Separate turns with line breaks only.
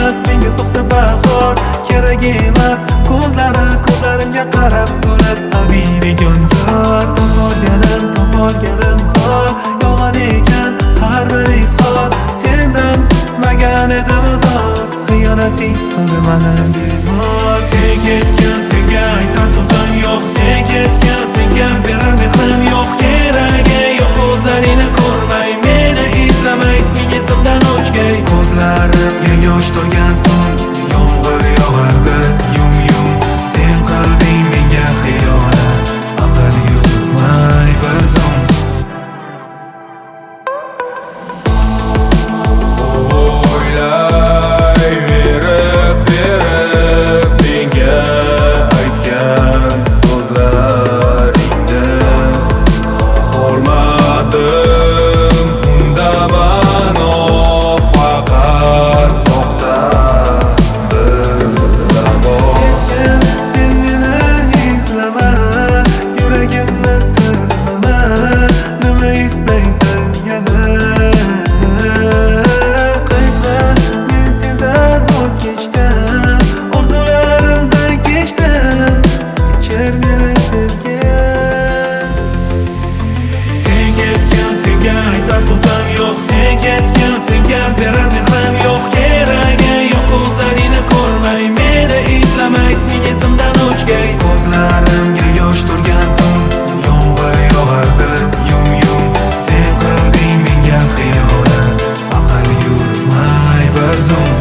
emas, menga soxta bahor kerak emas. Ko'zlarimga qarab turib abiydigan yor. Topolganim zor, yolg'on ekan har bir izhor. Sendan kutmagan edim uzor, xiyonating qildi mani bemor. Sen ketgan, senga aytar so'zim yo'q. Sen ketgan, senga berar mehrim yo'q. Keragi yo'q ko'zlaringni ko'rmay, meni izlamay, isming esimdan o'chgay. Ko'zlarimga yosh to'lgan tun, yomg'ir yog'ardi yum. Sen qilding menga xiyonat, aql yurmay bir zum. O'ylayverib menga aytgan so'zlaringni olmadim undaman, faqat soxta bilaman. Sen meni izlama, yuragimni tirnama, nima istaysan yana? Qaytma, men sendan voz kechdim, orzularimdan kechdim, kechir meni sevgim. Sen ketgan, senga aytar so'zim yo'q. Sen ketgan, senga berar mehrim yo'q. Keragi yo'q ko'zlaringni ko'rmay, meni izlamay, isming esimdan o'chgay. Ko'zlarimga yosh to'lgan tun, yomg'ir yog'ardi yum. Sen qilding menga xiyonat, aql yurmay bir zum.